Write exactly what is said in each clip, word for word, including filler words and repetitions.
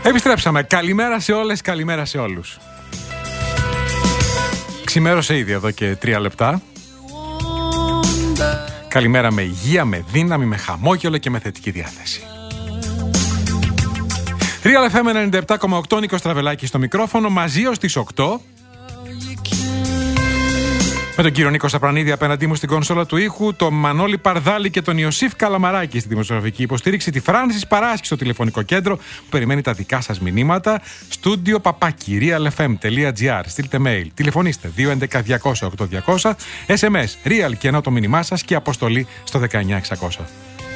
Επιστρέψαμε. Καλημέρα σε όλες, καλημέρα σε όλους. Ξημέρωσε ήδη εδώ και τρία λεπτά. Καλημέρα με υγεία, με δύναμη, με χαμόγελο και με θετική διάθεση. Real εφ εμ ενενήντα επτά κόμμα οκτώ, Νίκος Τραβελάκης στο μικρόφωνο, μαζί ως τις οκτώ. Με τον κύριο Νίκο Σαπρανίδη απέναντί μου στην κονσόλα του ήχου, τον Μανώλη Παρδάλη και τον Ιωσήφ Καλαμαράκη στη δημοσιογραφική υποστήριξη, τη Φράνσις Παράσκη στο τηλεφωνικό κέντρο που περιμένει τα δικά σας μηνύματα. Στούντιο παπάκι real f m τελεία g r. Στείλτε mail, τηλεφωνήστε δύο έντεκα διακόσια οκτώ διακόσια, ες εμ ες real και ενώ το μήνυμά σας και αποστολή στο δεκαεννιά εξακόσια.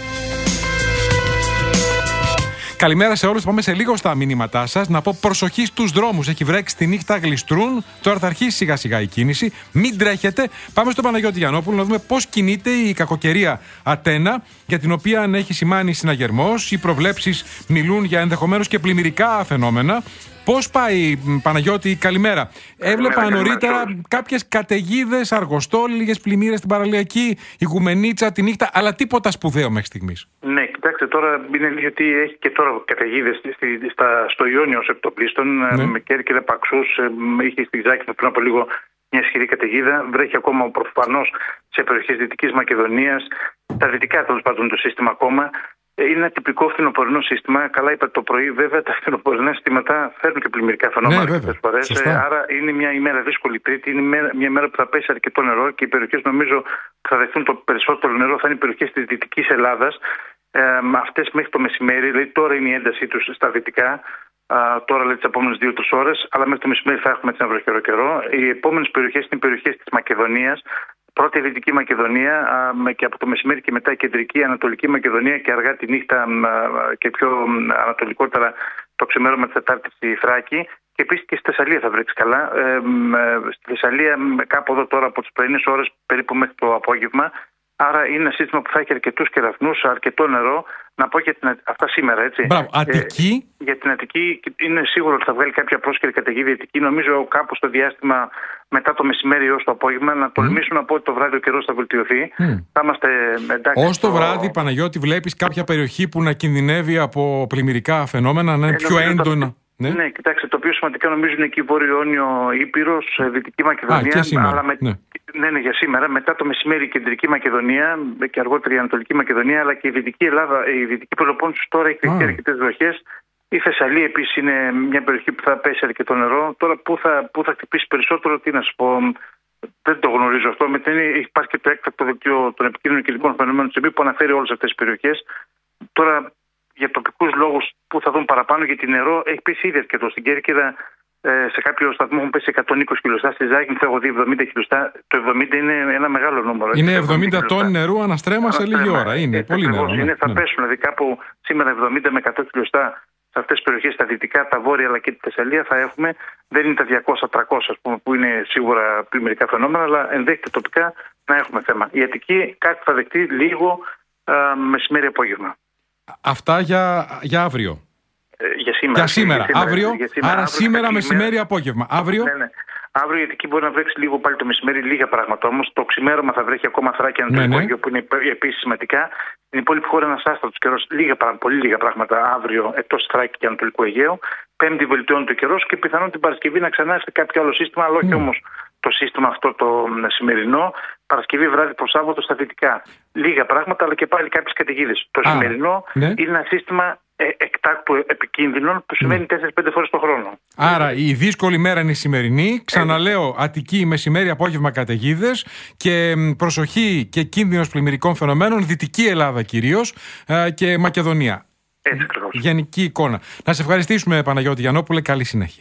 Καλημέρα σε όλους. Πάμε σε λίγο στα μηνύματά σας. Να πω προσοχή στους δρόμους. Έχει βρέξει τη νύχτα, γλιστρούν. Τώρα θα αρχίσει σιγά σιγά η κίνηση. Μην τρέχετε. Πάμε στον Παναγιώτη Γιαννόπουλο να δούμε πώς κινείται η κακοκαιρία Ατένα, για την οποία έχει σημάνει συναγερμός. Οι προβλέψεις μιλούν για ενδεχομένως και πλημμυρικά φαινόμενα. Πώς πάει, Παναγιώτη, καλημέρα. Έβλεπα νωρίτερα κάποιες καταιγίδες, αργοστό, λίγες πλημμύρες στην παραλιακή, η Γουμενίτσα τη νύχτα, αλλά τίποτα σπουδαίο μέχρι στιγμής. Ναι, κοιτάξτε, τώρα είναι αλήθεια ότι έχει και τώρα καταιγίδες στο Ιόνιο ως εκτοπλίστων, ναι. Με Κέρκυρα, Παξούς, είχε στη Ζάκη πριν από λίγο μια ισχυρή καταιγίδα. Βρέχει ακόμα προφανώς σε περιοχές Δυτικής Μακεδονίας, τα δυτικά τέλος πάντων το σύστημα ακόμα. Είναι ένα τυπικό φθινοπορεινό σύστημα. Καλά είπατε το πρωί, βέβαια τα φθινοπορεινά συστήματα φέρνουν και πλημμυρικά φαινόμενα πολλές φορές. Άρα είναι μια ημέρα δύσκολη Τρίτη, είναι μια μέρα που θα πέσει αρκετό νερό και οι περιοχές νομίζω που θα δεχθούν το περισσότερο νερό θα είναι οι περιοχές της Δυτικής Ελλάδας. Ε, αυτές μέχρι το μεσημέρι, δηλαδή τώρα είναι η έντασή τους στα δυτικά. Uh, τώρα λέει τις επόμενες δύο τρεις ώρες, αλλά μέχρι το μεσημέρι θα έχουμε ένα βροχερό καιρό. Οι επόμενες περιοχές είναι οι περιοχές της Μακεδονίας. Πρώτα η Δυτική Μακεδονία uh, και από το μεσημέρι και μετά η Κεντρική Ανατολική Μακεδονία και αργά τη νύχτα uh, και πιο uh, ανατολικότερα το ξημέρωμα της Τετάρτης στη Θράκη. Και επίσης και στη Θεσσαλία θα βρέξει καλά. Ε, ε, στη Θεσσαλία κάπου εδώ τώρα από τις πρωινές ώρες περίπου μέχρι το απόγευμα. Άρα είναι ένα σύστημα που θα έχει αρκετούς κεραυνούς, αρκετό νερό. Να πω για την, αυτά σήμερα, έτσι. Μπράβο, Αττική. Ε, για την Αττική είναι σίγουρο ότι θα βγάλει κάποια πρόσκαιρη καταιγίδα η Αττική. Νομίζω κάπου στο διάστημα μετά το μεσημέρι έως το απόγευμα να τολμήσουν mm. να πω ότι το βράδυ ο καιρός θα βελτιωθεί. Mm. Θα είμαστε εντάξει. Ως το βράδυ, Παναγιώτη, βλέπεις κάποια περιοχή που να κινδυνεύει από πλημμυρικά φαινόμενα, να είναι ε, πιο έντονα. Το... Ναι. ναι, κοιτάξτε, το πιο σημαντικά νομίζω είναι εκεί Βόρειο Ιόνιο, Ήπειρος, Δυτική Μακεδονία. Α, αλλά με... ναι. Ναι, ναι, για σήμερα. Μετά το μεσημέρι η Κεντρική Μακεδονία και αργότερα η Ανατολική Μακεδονία, αλλά και η Δυτική Ελλάδα, η Δυτική Πελοπόννησος τώρα έχει ah. αρκετές βροχές. Η Θεσσαλία επίσης είναι μια περιοχή που θα πέσει αρκετό νερό. Τώρα πού θα, πού θα χτυπήσει περισσότερο, τι να σου πω, δεν το γνωρίζω αυτό. Μετά υπάρχει και το έκτακτο δελτίο των επικίνδυνων καιρικών φαινομένων της ΕΠΗ που αναφέρει όλες αυτές τις περιοχές. Τώρα για τοπικούς λόγους που θα δουν παραπάνω, γιατί νερό έχει πέσει ήδη αρκετό στην Κέρκυρα. Σε κάποιο σταθμό έχουν πέσει εκατόν είκοσι χιλιοστά, στη Ζάκη θα έχω δει εβδομήντα χιλιοστά. Το εβδομήντα είναι ένα μεγάλο νούμερο. Είναι εβδομήντα τόνοι νερού αναστρέμα σε λίγη ώρα. Είναι ε, πολύ νερό. Είναι, ναι, θα ναι. πέσουν δηλαδή κάπου σήμερα εβδομήντα με εκατό χιλιοστά σε αυτές τις περιοχές, τα δυτικά, τα βόρεια αλλά και τη Θεσσαλία θα έχουμε. Δεν είναι τα διακόσια τριακόσια που είναι σίγουρα πλημμυρικά φαινόμενα, αλλά ενδέχεται τοπικά να έχουμε θέμα. Η Αττική κάτι θα δεχτεί λίγο μεσημέρι απόγευμα. Αυτά για, για αύριο. Για σήμερα. Για σήμερα. Για σήμερα. Αύριο, για σήμερα. Άρα αύριο, σήμερα μεσημέρι απόγευμα. Αύριο. Ναι, ναι. Αύριο γιατί εκεί μπορεί να βρέξει λίγο πάλι το μεσημέρι, λίγα πράγματα όμως. Το ξημέρωμα θα βρέχει ακόμα Θράκη Ανατολικό Αιγαίο, ναι, ναι. που είναι επίσης σημαντικά. Στην υπόλοιπη χώρα ένα άστατος καιρός, λίγα, πολύ λίγα πράγματα αύριο εκτός Θράκη και Ανατολικού Αιγαίου. Πέμπτη βελτιώνεται ο καιρός και πιθανόν την Παρασκευή να ξανά έρθει κάποιο άλλο σύστημα, αλλά όχι mm. όμως το σύστημα αυτό το σημερινό. Παρασκευή βράδυ προς Σάββατο στα δυτικά. Λίγα πράγματα, αλλά και πάλι κάποιες καταιγίδες. Το ah, σημερινό ναι. είναι ένα σύστημα εκτάκτου επικίνδυνων που σημαίνει τέσσερις πέντε φορές το χρόνο. Άρα η δύσκολη μέρα είναι η σημερινή. Ξαναλέω, Αττική μεσημέρι, απόγευμα καταιγίδες και προσοχή και κίνδυνος πλημμυρικών φαινομένων, Δυτική Ελλάδα κυρίως και Μακεδονία. Έτσι ακριβώς. Γενική εικόνα. Να σε ευχαριστήσουμε, Παναγιώτη Γιαννόπουλε. Καλή συνέχεια.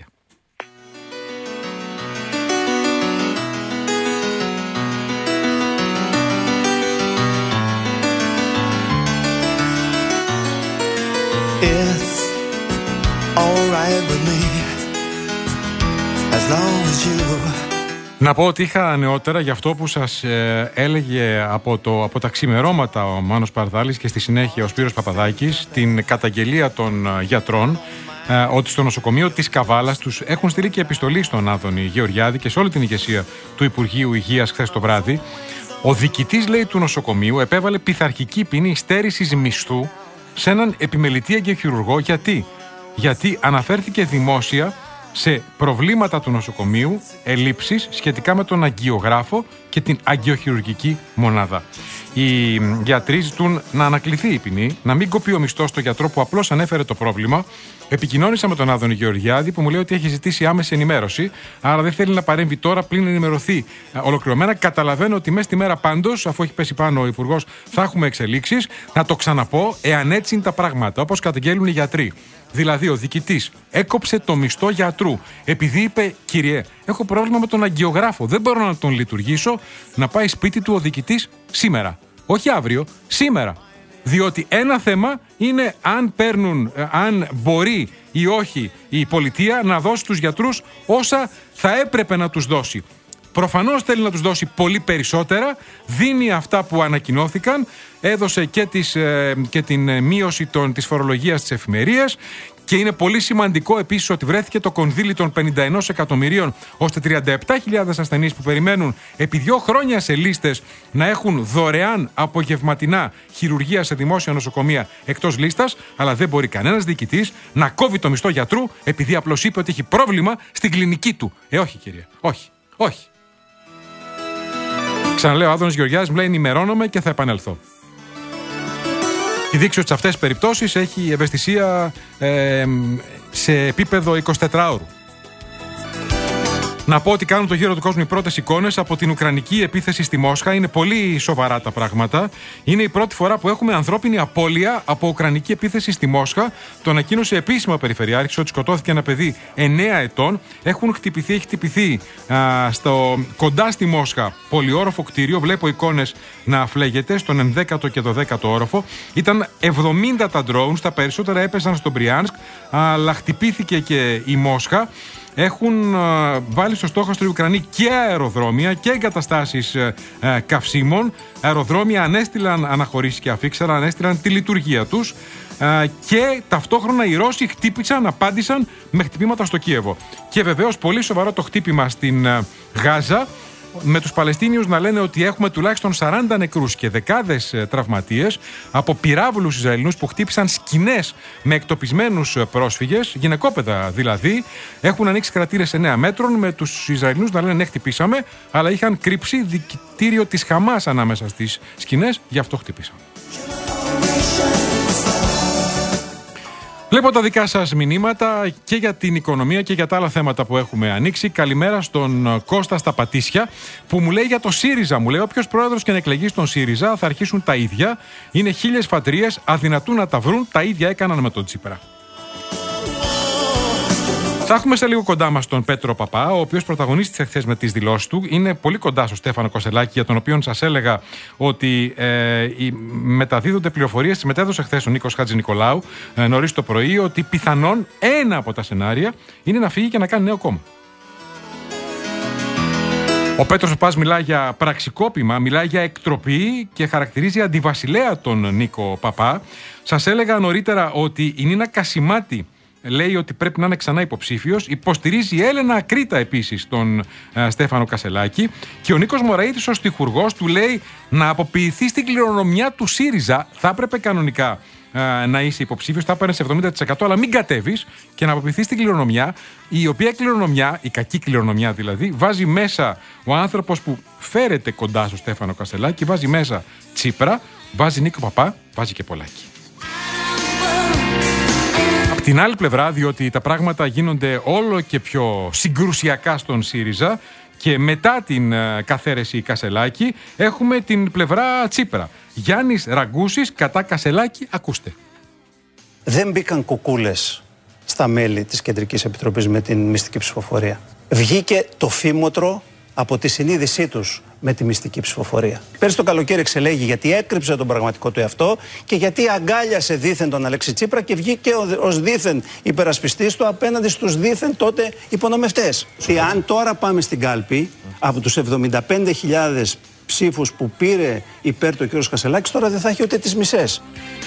It's all right with me as long as you. Να πω ότι είχα νεότερα για αυτό που σας ε, έλεγε από, το, από τα ξημερώματα ο Μάνος Παρδάλης και στη συνέχεια ο Σπύρος Παπαδάκης, την καταγγελία των γιατρών, ε, ότι στο νοσοκομείο της Καβάλας τους έχουν στείλει και επιστολή στον Άδωνη Γεωργιάδη και σε όλη την ηγεσία του Υπουργείου Υγείας χθες το βράδυ. Ο διοικητής, λέει, του νοσοκομείου επέβαλε πειθαρχική ποινή στέρησης μισθού σε έναν επιμελητή εγκεχειρουργό. Γιατί? γιατί αναφέρθηκε δημόσια σε προβλήματα του νοσοκομείου, ελλείψεις σχετικά με τον αγκιογράφο και την αγκιοχειρουργική μονάδα. Οι γιατροί ζητούν να ανακληθεί η ποινή, να μην κοπεί ο μισθός στο γιατρό που απλώς ανέφερε το πρόβλημα. Επικοινώνησα με τον Άδωνη Γεωργιάδη που μου λέει ότι έχει ζητήσει άμεση ενημέρωση, άρα δεν θέλει να παρέμβει τώρα πλην ενημερωθεί ολοκληρωμένα. Καταλαβαίνω ότι μέσα στη μέρα πάντως, αφού έχει πέσει πάνω ο Υπουργός, θα έχουμε εξελίξεις. Να το ξαναπώ, εάν έτσι είναι τα πράγματα, όπως καταγγέλνουν οι γιατροί. Δηλαδή, ο διοικητής έκοψε το μισθό γιατρού επειδή είπε: Κύριε, έχω πρόβλημα με τον αγκιογράφο. Δεν μπορώ να τον λειτουργήσω. Να πάει σπίτι του ο διοικητής σήμερα. Όχι αύριο, σήμερα. Διότι ένα θέμα είναι αν παίρνουν, αν μπορεί ή όχι η πολιτεία να δώσει στους γιατρούς όσα θα έπρεπε να τους δώσει. Προφανώς θέλει να τους δώσει πολύ περισσότερα, δίνει αυτά που ανακοινώθηκαν, έδωσε και, τις, ε, και την μείωση των, της φορολογίας της εφημερίας και είναι πολύ σημαντικό επίσης ότι βρέθηκε το κονδύλι των πενήντα ένα εκατομμυρίων ώστε τριάντα επτά χιλιάδες ασθενείς που περιμένουν επί δύο χρόνια σε λίστες να έχουν δωρεάν απογευματινά χειρουργία σε δημόσια νοσοκομεία εκτός λίστας, αλλά δεν μπορεί κανένας διοικητής να κόβει το μισθό γιατρού επειδή απλώς είπε ότι έχει πρόβλημα στην κλινική του. Ε, όχι κυρία, όχι, όχι. Ξαναλέω, ο Άδωνης Γεωργιάδης μου λέει: ενημερώνομαι και θα επανέλθω. Η δείξει ότι σε αυτές τις περιπτώσεις έχει ευαισθησία ε, σε επίπεδο εικοσιτετράωρου. Να πω ότι κάνουν το γύρο του κόσμου οι πρώτες εικόνες από την ουκρανική επίθεση στη Μόσχα. Είναι πολύ σοβαρά τα πράγματα. Είναι η πρώτη φορά που έχουμε ανθρώπινη απώλεια από ουκρανική επίθεση στη Μόσχα. Το ανακοίνωσε επίσημα ο Περιφερειάρχης ότι σκοτώθηκε ένα παιδί εννέα ετών. Έχουν χτυπηθεί, έχει χτυπηθεί α, στο, κοντά στη Μόσχα πολυόροφο κτίριο. Βλέπω εικόνες να φλέγεται στον ενδέκατο και το δέκατο όροφο. Ήταν εβδομήντα τα drones, τα περισσότερα έπεσαν στο Μπριάνσκ, αλλά χτυπήθηκε και η Μόσχα. Έχουν uh, βάλει στο στόχαστρο οι Ουκρανοί και αεροδρόμια και εγκαταστάσεις uh, uh, καυσίμων. Αεροδρόμια ανέστηλαν αναχωρήσεις και αφήξαν, ανέστηλαν τη λειτουργία τους uh, και ταυτόχρονα οι Ρώσοι χτύπησαν, απάντησαν με χτυπήματα στο Κίεβο. Και βεβαίως πολύ σοβαρό το χτύπημα στην uh, Γάζα, με τους Παλαιστίνιους να λένε ότι έχουμε τουλάχιστον σαράντα νεκρούς και δεκάδες τραυματίες από πυράβλους Ισραηλινούς που χτύπησαν σκηνές με εκτοπισμένους πρόσφυγες, γυναικόπαιδα δηλαδή. Έχουν ανοίξει κρατήρες εννέα μέτρων, με τους Ισραηλινούς να λένε ναι, χτυπήσαμε, αλλά είχαν κρύψει δικητήριο της Χαμάς ανάμεσα στις σκηνές, γι' αυτό χτυπήσαν. Βλέπω τα δικά σας μηνύματα και για την οικονομία και για τα άλλα θέματα που έχουμε ανοίξει. Καλημέρα στον Κώστα στα Πατήσια που μου λέει για το ΣΥΡΙΖΑ. Μου λέει: όποιος πρόεδρος και να εκλεγεί στον ΣΥΡΙΖΑ θα αρχίσουν τα ίδια. Είναι χίλιες φατρίες, αδυνατούν να τα βρουν. Τα ίδια έκαναν με τον Τσίπρα. Θα έχουμε σε λίγο κοντά μας τον Πέτρο Παπά, ο οποίος πρωταγωνίστησε χθες με τις δηλώσεις του. Είναι πολύ κοντά στο Στέφανο Κασελάκη, για τον οποίο σας έλεγα ότι ε, μεταδίδονται πληροφορίες. Μετέδωσε χθες ο Νίκος Χατζηνικολάου ε, νωρίς το πρωί ότι πιθανόν ένα από τα σενάρια είναι να φύγει και να κάνει νέο κόμμα. Ο Πέτρος Παπάς μιλάει για πραξικόπημα, μιλάει για εκτροπή και χαρακτηρίζει αντιβασιλέα τον Νίκο Παπά. Σας έλεγα νωρίτερα ότι η Νίνα Κασιμάτη λέει ότι πρέπει να είναι ξανά υποψήφιος. Υποστηρίζει η Έλενα Ακρίτα επίσης τον ε, Στέφανο Κασελάκη. Και ο Νίκος Μωραΐδης, ο στιχουργός, του λέει να αποποιηθεί στην κληρονομιά του ΣΥΡΙΖΑ. Θα έπρεπε κανονικά ε, να είσαι υποψήφιος, θα έπαιρνες εβδομήντα τοις εκατό, αλλά μην κατέβεις και να αποποιηθεί στην κληρονομιά. Η οποία κληρονομιά, η κακή κληρονομιά δηλαδή, βάζει μέσα ο άνθρωπος που φέρεται κοντά στο Στέφανο Κασελάκη, βάζει μέσα Τσίπρα, βάζει Νίκο Παπά, βάζει και Πολάκη. Την άλλη πλευρά, διότι τα πράγματα γίνονται όλο και πιο συγκρουσιακά στον ΣΥΡΙΖΑ και μετά την uh, καθαίρεση Κασελάκη, έχουμε την πλευρά Τσίπρα. Γιάννης Ραγκούσης κατά Κασελάκη, ακούστε. Δεν μπήκαν κουκούλες στα μέλη της Κεντρικής Επιτροπής με την μυστική ψηφοφορία. Βγήκε το φήμοτρο από τη συνείδησή τους με τη μυστική ψηφοφορία. Πέρσι το καλοκαίρι εξελέγει γιατί έκρυψε τον πραγματικό του εαυτό και γιατί αγκάλιασε δήθεν τον Αλέξη Τσίπρα και βγήκε ως δήθεν υπερασπιστής του απέναντι στους δήθεν τότε υπονομευτές. Και αν τώρα πάμε στην κάλπη, από τους εβδομήντα πέντε χιλιάδες ψήφους που πήρε υπέρ του κ. Κασελάκης, τώρα δεν θα έχει ούτε τις μισές.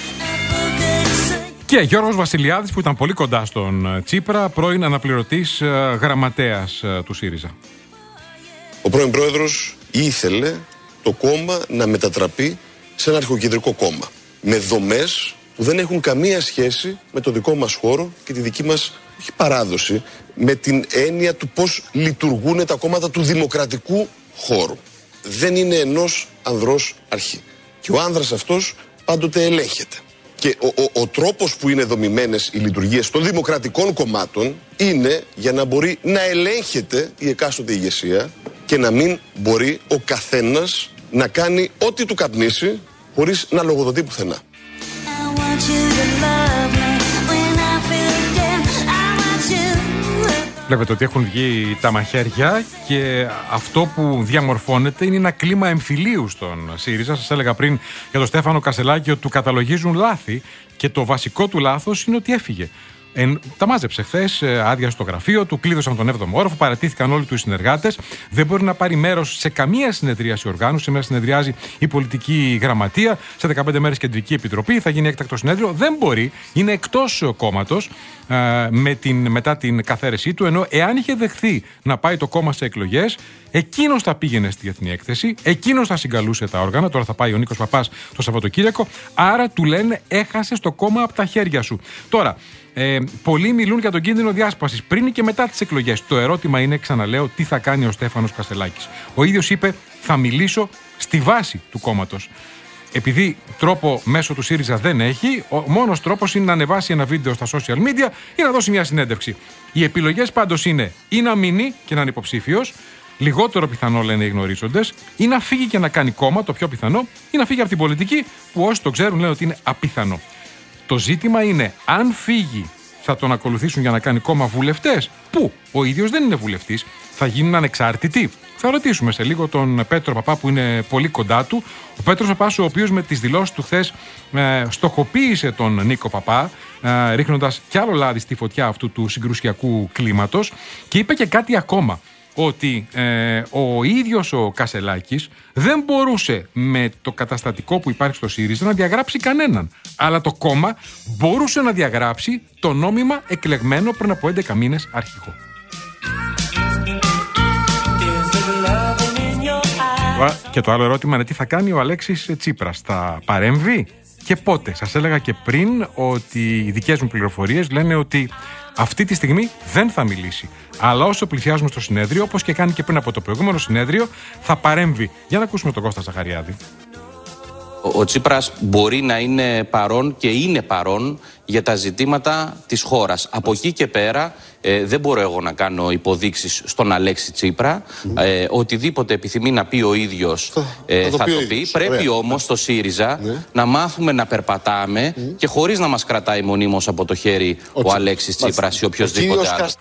Και Γιώργος Βασιλιάδης, που ήταν πολύ κοντά στον Τσίπρα, πρώην αναπληρωτής γραμματέας του ΣΥΡΙΖΑ. Ο πρώην πρόεδρος ήθελε το κόμμα να μετατραπεί σε ένα αρχοκεντρικό κόμμα. Με δομές που δεν έχουν καμία σχέση με το δικό μας χώρο και τη δική μας όχι παράδοση, με την έννοια του πώς λειτουργούν τα κόμματα του δημοκρατικού χώρου. Δεν είναι ενός ανδρός αρχή. Και ο άνδρας αυτός πάντοτε ελέγχεται. Και ο, ο, ο τρόπος που είναι δομημένες οι λειτουργίες των δημοκρατικών κομμάτων είναι για να μπορεί να ελέγχεται η εκάστοτε ηγεσία και να μην μπορεί ο καθένας να κάνει ό,τι του καπνίσει χωρίς να λογοδοτεί πουθενά. Βλέπετε ότι έχουν βγει τα μαχαίρια και αυτό που διαμορφώνεται είναι ένα κλίμα εμφυλίου στον ΣΥΡΙΖΑ. Σας έλεγα πριν για τον Στέφανο Κασελάκη ότι του καταλογίζουν λάθη και το βασικό του λάθος είναι ότι έφυγε. Εν, τα μάζεψε χθες, άδεια στο γραφείο του, κλείδωσαν τον έβδομο όροφο, παρατήθηκαν όλοι του οι συνεργάτες. Δεν μπορεί να πάρει μέρος σε καμία συνεδρίαση οργάνωση. Σήμερα συνεδριάζει η πολιτική γραμματεία, σε δεκαπέντε μέρες κεντρική επιτροπή, θα γίνει έκτακτο συνέδριο. Δεν μπορεί, είναι εκτός κόμματος ε, με την, μετά την καθαίρεσή του. Ενώ εάν είχε δεχθεί να πάει το κόμμα σε εκλογές, εκείνος θα πήγαινε στη διεθνή έκθεση, εκείνος θα συγκαλούσε τα όργανα. Τώρα θα πάει ο Νίκος Παπάς το Σαββατοκύριακο. Άρα του λένε έχασες το κόμμα από τα χέρια σου. Τώρα. Ε, πολλοί μιλούν για τον κίνδυνο διάσπασης πριν και μετά τις εκλογές. Το ερώτημα είναι, ξαναλέω, τι θα κάνει ο Στέφανος Κασελάκης. Ο ίδιος είπε, θα μιλήσω στη βάση του κόμματος. Επειδή τρόπο μέσω του ΣΥΡΙΖΑ δεν έχει, ο μόνος τρόπος είναι να ανεβάσει ένα βίντεο στα social media ή να δώσει μια συνέντευξη. Οι επιλογές πάντως είναι ή να μείνει και να είναι υποψήφιος, λιγότερο πιθανό λένε οι γνωρίζοντες, ή να φύγει και να κάνει κόμμα, το πιο πιθανό, ή να φύγει από την πολιτική, που όσοι το ξέρουν λένε ότι είναι απίθανο. Το ζήτημα είναι, αν φύγει, θα τον ακολουθήσουν για να κάνει κόμμα βουλευτές, που ο ίδιος δεν είναι βουλευτής, θα γίνουν ανεξάρτητοι. Θα ρωτήσουμε σε λίγο τον Πέτρο Παπά που είναι πολύ κοντά του. Ο Πέτρος Παπάς, ο οποίος με τις δηλώσεις του χθες ε, στοχοποίησε τον Νίκο Παπά, ε, ρίχνοντας κι άλλο λάδι στη φωτιά αυτού του συγκρουσιακού κλίματος, και είπε και κάτι ακόμα. Ότι ε, ο ίδιος ο Κασελάκης δεν μπορούσε με το καταστατικό που υπάρχει στο ΣΥΡΙΖΑ να διαγράψει κανέναν. Αλλά το κόμμα μπορούσε να διαγράψει το νόμιμα εκλεγμένο πριν από έντεκα μήνες αρχηγό. Και το άλλο ερώτημα είναι τι θα κάνει ο Αλέξης Τσίπρας. Θα παρέμβει και πότε? Σας έλεγα και πριν ότι οι δικές μου πληροφορίες λένε ότι αυτή τη στιγμή δεν θα μιλήσει. Αλλά όσο πλησιάζουμε στο συνέδριο, όπως και κάνει και πριν από το προηγούμενο συνέδριο, θα παρέμβει. Για να ακούσουμε τον Κώστα Ζαχαριάδη. Ο Τσίπρας μπορεί να είναι παρόν και είναι παρόν για τα ζητήματα της χώρας. Από εκεί και πέρα ε, δεν μπορώ εγώ να κάνω υποδείξεις στον Αλέξη Τσίπρα. Mm. Ε, οτιδήποτε επιθυμεί να πει ο ίδιος ε, θα, θα το πει. πει. Πρέπει Ωραία. όμως στο ΣΥΡΙΖΑ ναι. να μάθουμε να περπατάμε mm. και χωρίς να μας κρατάει μονίμως από το χέρι ο, ο Αλέξης Τσίπρας ή οποιοδήποτε άλλος.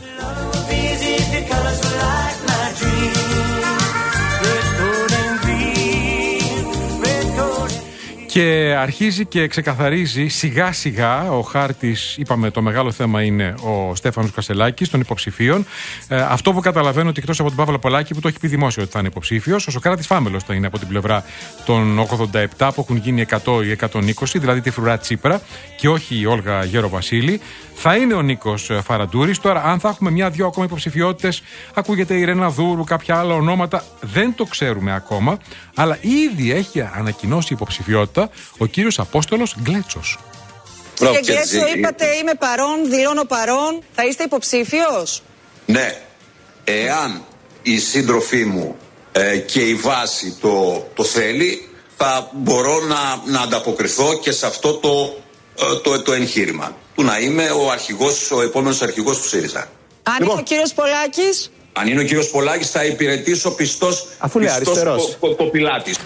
Και αρχίζει και ξεκαθαρίζει σιγά σιγά ο χάρτης. Είπαμε, το μεγάλο θέμα είναι ο Στέφανος Κασελάκης των υποψηφίων. Ε, αυτό που καταλαβαίνω ότι εκτός από τον Παύλο Πολάκη που το έχει πει δημόσιο ότι θα είναι υποψήφιος, ο Σωκράτης Φάμελος θα είναι από την πλευρά των ογδόντα επτά που έχουν γίνει εκατό ή εκατόν είκοσι, δηλαδή τη φρουρά Τσίπρα, και όχι η Όλγα Γεροβασίλη. Θα είναι ο Νίκος Φαραντούρης. Τώρα, αν θα έχουμε μια-δυο ακόμα υποψηφιότητες, ακούγεται η Ρένα Δούρου, κάποια άλλα ονόματα, δεν το ξέρουμε ακόμα. Αλλά ήδη έχει ανακοινώσει υποψηφιότητα ο κύριος Απόστολος Γκλέτσος. Κύριε Γκλέτσο, είπατε είμαι παρόν, δηλώνω παρόν. Θα είστε υποψήφιος? Ναι. Εάν η σύντροφή μου ε, και η βάση το, το θέλει, θα μπορώ να, να ανταποκριθώ και σε αυτό το, το, το εγχείρημα. Του να είμαι ο αρχηγός, ο επόμενος αρχηγός του ΣΥΡΙΖΑ. Αν λοιπόν, είναι ο κύριος Πολάκης? Αν είναι ο κύριος Πολάκης θα υπηρετήσω πιστός, αφού λέει αριστερός κοπηλάτης.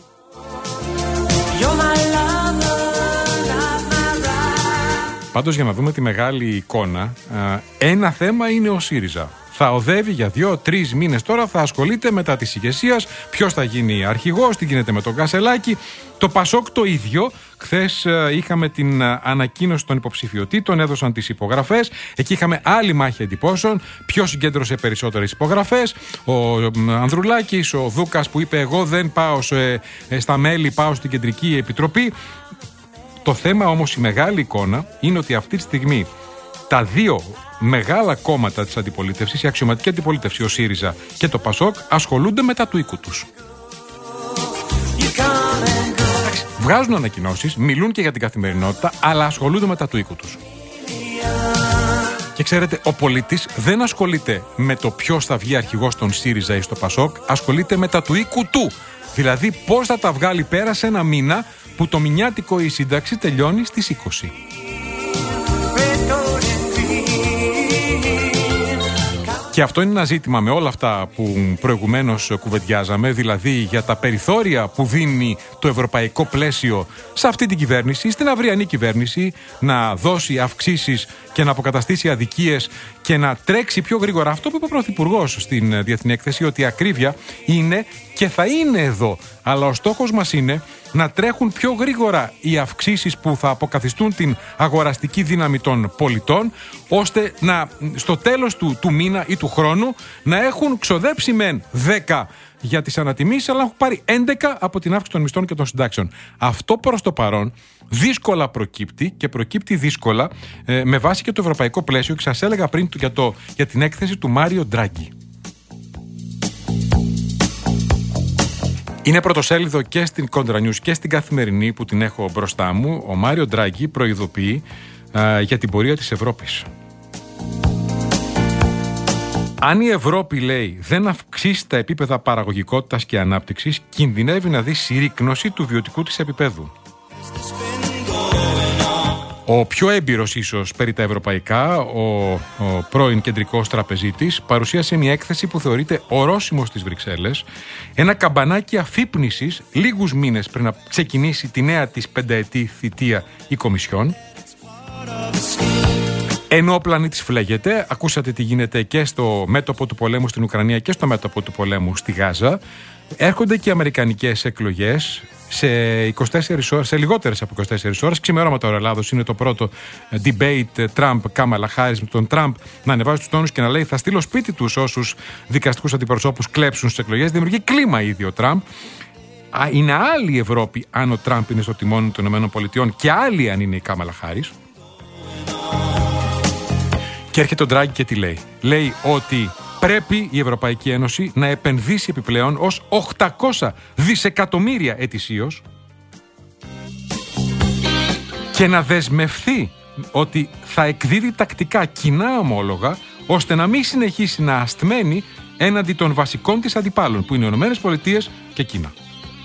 Πάντως, για να δούμε τη μεγάλη εικόνα, ένα θέμα είναι ο ΣΥΡΙΖΑ. Θα οδεύει για δύο-τρεις μήνες τώρα, θα ασχολείται μετά της ηγεσίας, ποιος θα γίνει αρχηγός, τι γίνεται με τον Κασελάκη. Το Πασόκ το ίδιο. Χθες είχαμε την ανακοίνωση των υποψηφιωτήτων, έδωσαν τις υπογραφές. Εκεί είχαμε άλλη μάχη εντυπώσεων. Ποιος συγκέντρωσε περισσότερες υπογραφές? Ο Ανδρουλάκης, ο Δούκας που είπε: εγώ δεν πάω σε, στα μέλη, πάω στην Κεντρική Επιτροπή. Το θέμα όμως, η μεγάλη εικόνα, είναι ότι αυτή τη στιγμή τα δύο μεγάλα κόμματα της αντιπολίτευσης, η αξιωματική αντιπολίτευση, ο ΣΥΡΙΖΑ και το Πασόκ, ασχολούνται μετά του οίκου τους. βγάζουν ανακοινώσεις, μιλούν και για την καθημερινότητα, αλλά ασχολούνται με τα του οίκου τους. Και ξέρετε, ο πολίτης δεν ασχολείται με το ποιος θα βγει αρχηγός των ΣΥΡΙΖΑ ή στο ΠΑΣΟΚ, ασχολείται με τα του οίκου του. Δηλαδή, πώς θα τα βγάλει πέρα σε ένα μήνα που το μηνιάτικο η σύνταξη τελειώνει στις είκοσι. Και αυτό είναι ένα ζήτημα με όλα αυτά που προηγουμένως κουβεντιάζαμε, δηλαδή για τα περιθώρια που δίνει το ευρωπαϊκό πλαίσιο σε αυτή την κυβέρνηση, στην αυριανή κυβέρνηση, να δώσει αυξήσεις και να αποκαταστήσει αδικίες και να τρέξει πιο γρήγορα. Αυτό που είπε ο Πρωθυπουργός στην Διεθνή Έκθεση, ότι η ακρίβεια είναι και θα είναι εδώ. Αλλά ο στόχος μας είναι να τρέχουν πιο γρήγορα οι αυξήσεις που θα αποκαθιστούν την αγοραστική δύναμη των πολιτών, ώστε να, στο τέλος του, του μήνα ή του χρόνου να έχουν ξοδέψει μεν δέκα για τις ανατιμήσεις, αλλά έχουν πάρει έντεκα από την αύξηση των μισθών και των συντάξεων. Αυτό προς το παρόν δύσκολα προκύπτει και προκύπτει δύσκολα ε, με βάση και το ευρωπαϊκό πλαίσιο, και σας έλεγα πριν για, το, για την έκθεση του Μάριο Ντράγκη. Είναι πρωτοσέλιδο και στην Contra News και στην Καθημερινή που την έχω μπροστά μου. Ο Μάριο Ντράγκη προειδοποιεί α, για την πορεία της Ευρώπης. Αν η Ευρώπη, λέει, δεν αυξήσει τα επίπεδα παραγωγικότητας και ανάπτυξης, κινδυνεύει να δει συρρίκνωση του βιωτικού της επίπεδου. Ο πιο έμπειρος ίσως περί τα ευρωπαϊκά, ο, ο πρώην κεντρικός τραπεζίτης, παρουσίασε μια έκθεση που θεωρείται ορόσημο στις Βρυξέλλες, ένα καμπανάκι αφύπνισης λίγους μήνες πριν να ξεκινήσει τη νέα της πενταετή θητεία η Κομισιόν. Ενώ ο πλανήτης φλέγεται, ακούσατε τι γίνεται και στο μέτωπο του πολέμου στην Ουκρανία και στο μέτωπο του πολέμου στη Γάζα, έρχονται και οι αμερικανικές εκλογές σε, είκοσι τέσσερις ώρες, σε λιγότερες από είκοσι τέσσερις ώρες. Ξημερώματα ώρα Ελλάδος είναι το πρώτο debate Τραμπ-Κάμαλα Χάρις, με τον Τραμπ να ανεβάζει τους τόνους και να λέει θα στείλω σπίτι τους όσους δικαστικούς αντιπροσώπους κλέψουν στις εκλογές. Δημιουργεί κλίμα ήδη ο Τραμπ. Είναι άλλη η Ευρώπη αν ο Τραμπ είναι στο τιμόνι των ΗΠΑ και άλλη αν είναι η Κάμαλα Χάρις. Και έρχεται ο Ντράγκη και τι λέει. Λέει ότι πρέπει η Ευρωπαϊκή Ένωση να επενδύσει επιπλέον ως οκτακόσια δισεκατομμύρια ετησίως και να δεσμευθεί ότι θα εκδίδει τακτικά κοινά ομόλογα, ώστε να μην συνεχίσει να ασθμένει έναντι των βασικών της αντιπάλων, που είναι οι Ηνωμένες Πολιτείες και Κίνα.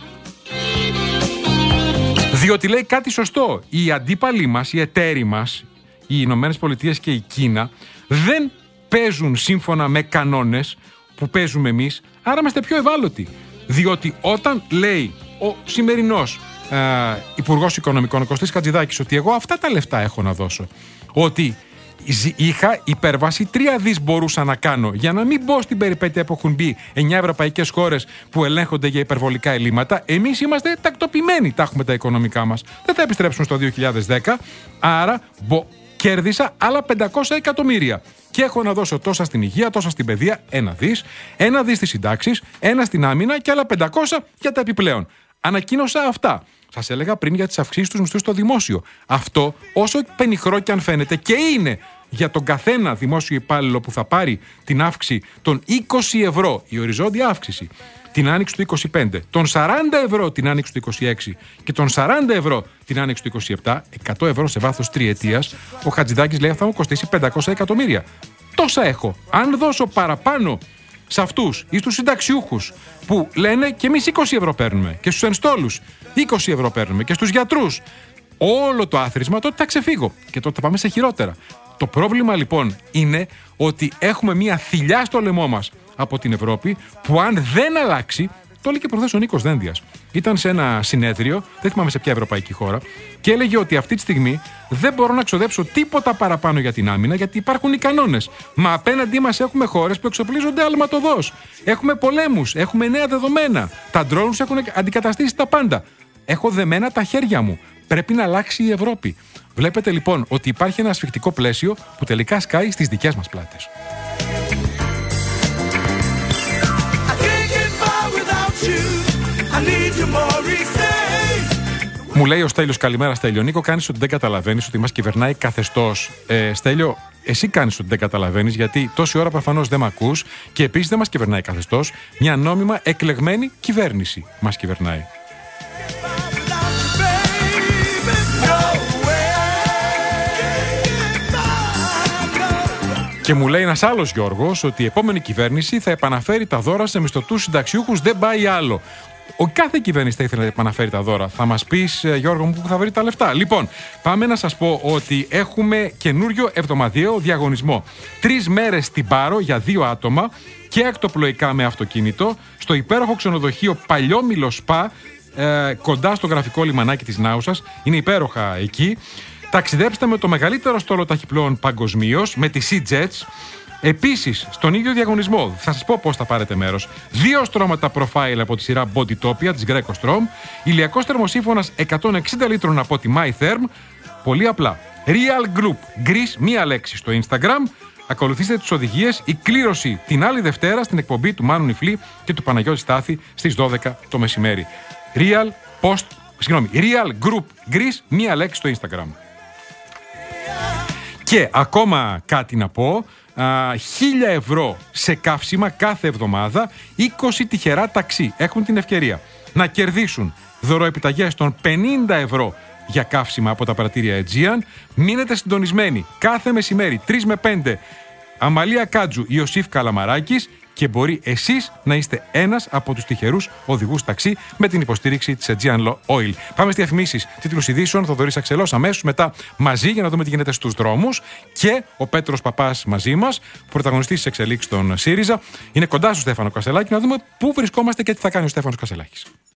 Διότι λέει κάτι σωστό. Οι αντίπαλοι μας, οι εταίροι μας, οι Ηνωμένες Πολιτείες και η Κίνα, δεν παίζουν σύμφωνα με κανόνες που παίζουμε εμείς, άρα είμαστε πιο ευάλωτοι. Διότι όταν λέει ο σημερινός ε, Υπουργός Οικονομικών, ο Κωστής Χατζηδάκης, ότι εγώ αυτά τα λεφτά έχω να δώσω, ότι είχα υπέρβαση τρία δις μπορούσα να κάνω, για να μην μπω στην περιπέτεια που έχουν μπει εννιά ευρωπαϊκές χώρες που ελέγχονται για υπερβολικά ελλείμματα, εμείς είμαστε τακτοποιημένοι, τα έχουμε τα οικονομικά μας. Δεν θα επιστρέψουν στο δύο χιλιάδες δέκα, άρα μπο, κέρδισα άλλα πεντακόσια εκατομμύρια. Και έχω να δώσω τόσα στην υγεία, τόσα στην παιδεία, ένα δις, ένα δις στις συντάξεις, ένα στην άμυνα και άλλα πεντακόσια για τα επιπλέον. Ανακοίνωσα αυτά. Σας έλεγα πριν για τις αυξήσεις του μισθού στο δημόσιο. Αυτό, όσο πενιχρό και αν φαίνεται, και είναι για τον καθένα δημόσιο υπάλληλο που θα πάρει την αύξηση των είκοσι ευρώ, η οριζόντια αύξηση, την άνοιξη του είκοσι πέντε, των σαράντα ευρώ την άνοιξη του είκοσι έξι και των σαράντα ευρώ την άνοιξη του είκοσι επτά, εκατό ευρώ σε βάθος τριετίας, ο Χατζηδάκης λέει θα μου κοστίσει πεντακόσια εκατομμύρια. Τόσα έχω. Αν δώσω παραπάνω σε αυτούς ή στους συνταξιούχους που λένε και εμείς είκοσι ευρώ παίρνουμε, και στους ενστόλους είκοσι ευρώ παίρνουμε, και στους γιατρούς, όλο το άθροισμα, τότε θα ξεφύγω και τότε θα πάμε σε χειρότερα. Το πρόβλημα λοιπόν είναι ότι έχουμε μια θηλιά στο λαιμό μας από την Ευρώπη, που αν δεν αλλάξει, το έλεγε προχθές ο Νίκος Δένδιας. Ήταν σε ένα συνέδριο, δεν θυμάμαι σε ποια ευρωπαϊκή χώρα, και έλεγε ότι αυτή τη στιγμή δεν μπορώ να ξοδέψω τίποτα παραπάνω για την άμυνα, γιατί υπάρχουν οι κανόνες. Μα απέναντί μας έχουμε χώρες που εξοπλίζονται αλματοδός. Έχουμε πολέμους, έχουμε νέα δεδομένα. Τα drones έχουν αντικαταστήσει τα πάντα. Έχω δεμένα τα χέρια μου. Πρέπει να αλλάξει η Ευρώπη. Βλέπετε λοιπόν ότι υπάρχει ένα ασφικτικό πλαίσιο που τελικά σκάει στις δικές μας πλάτες. Μου λέει ο Στέλιος, καλημέρα Στέλιο. Νίκο, κάνεις ότι δεν καταλαβαίνεις ότι μας κυβερνάει καθεστώς. Ε, Στέλιο, εσύ κάνεις ότι δεν καταλαβαίνεις, γιατί τόση ώρα προφανώς δεν μ' ακούς, και επίσης δεν μας κυβερνάει καθεστώς. Μια νόμιμα εκλεγμένη κυβέρνηση μας κυβερνάει. Και μου λέει ένας άλλος Γιώργος ότι η επόμενη κυβέρνηση θα επαναφέρει τα δώρα σε μισθωτούς συνταξιούχους, δεν πάει άλλο. Ο κάθε κυβέρνηση θα ήθελε να επαναφέρει τα δώρα. Θα μας πεις, Γιώργο μου, που θα βρει τα λεφτά. Λοιπόν, πάμε να σας πω ότι έχουμε καινούριο εβδομαδιαίο διαγωνισμό. Τρεις μέρες στην Πάρο για δύο άτομα και ακτοπλοϊκά με αυτοκίνητο στο υπέροχο ξενοδοχείο Παλιόμηλο Σπα, ε, κοντά στο γραφικό λιμανάκι της Νάουσας. Είναι υπέροχα εκεί. Ταξιδέψτε με το μεγαλύτερο στόλο ταχυπλών παγκοσμίως, με τη SeaJets. Επίσης, στον ίδιο διαγωνισμό, θα σας πω πώς θα πάρετε μέρος. Δύο στρώματα profile από τη σειρά Bodytopia της Greco Strom, ηλιακός θερμοσύφωνας εκατόν εξήντα λίτρων από τη MyTherm. Πολύ απλά. Real Group Greece, μία λέξη στο Instagram. Ακολουθήστε τις οδηγίες. Η κλήρωση την άλλη Δευτέρα στην εκπομπή του Μάνου Νιφλή και του Παναγιώτη Στάθη στις δώδεκα το μεσημέρι. Real Post, συγγνώμη, Real Group Greece, μία λέξη στο Instagram. Και ακόμα κάτι να πω. Χίλια ευρώ σε καύσιμα κάθε εβδομάδα, είκοσι τυχερά ταξί έχουν την ευκαιρία να κερδίσουν δωροεπιταγές των πενήντα ευρώ για καύσιμα από τα πρατήρια Aegean. Μείνετε συντονισμένοι κάθε μεσημέρι τρεις με πέντε, Αμαλία Κάτζου, Ιωσήφ Καλαμαράκης, και μπορεί εσείς να είστε ένας από τους τυχερούς οδηγούς ταξί με την υποστήριξη της Aegean Oil. Πάμε στις διαφημίσεις, τίτλους ειδήσεων, Θοδωρής Αξελός αμέσως μετά μαζί για να δούμε τι γίνεται στους δρόμους, και ο Πέτρος Παπάς μαζί μας, πρωταγωνιστής της εξελίξης των ΣΥΡΙΖΑ. Είναι κοντά στο Στέφανο Κασελάκη, να δούμε πού βρισκόμαστε και τι θα κάνει ο Στέφανος Κασελάκης.